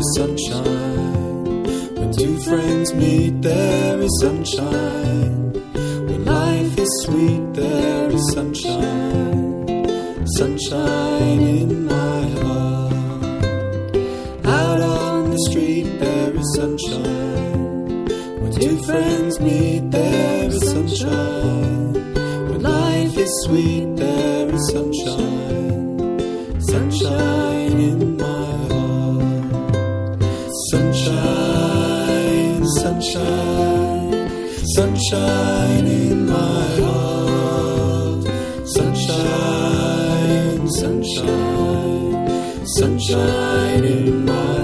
is sunshine. When two friends meet, there is sunshine. When life is sweet, there is sunshine. Sunshine in my heart. Out on the street, there is sunshine. When two friends meet, there is sunshine. When life is sweet, there is sunshine. Sunshine in my heart. Sunshine, sunshine, sunshine in my heart. Sunshine, sunshine, sunshine in my heart.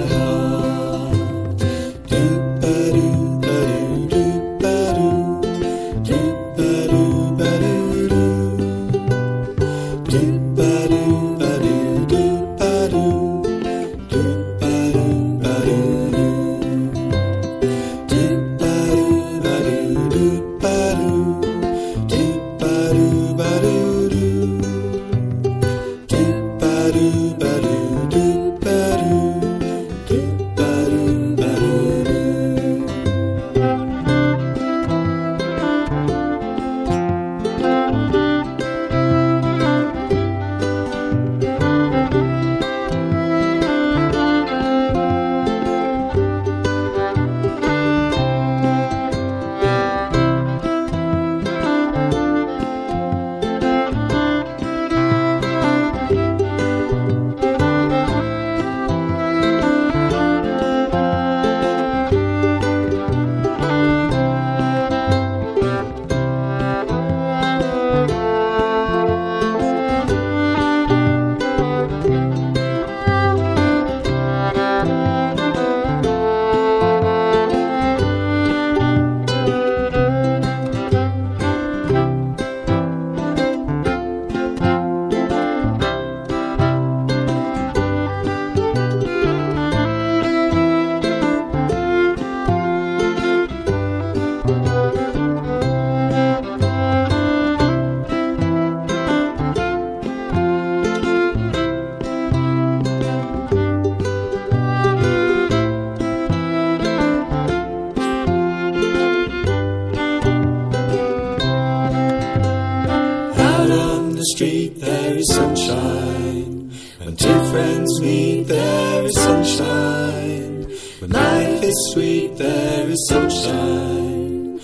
Street, there is sunshine. When two friends meet, there is sunshine. When life is sweet, there is sunshine.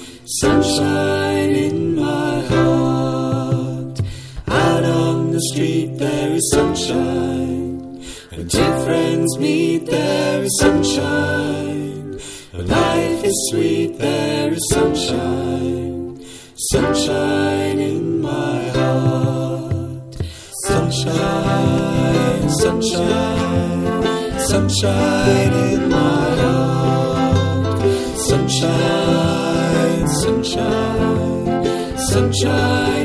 Sunshine in my heart. Out on the street, there is sunshine. When two friends meet, there is sunshine. When life is sweet, there is sunshine. Sunshine in my heart. Sunshine, sunshine, sunshine in my heart. Sunshine, sunshine, sunshine.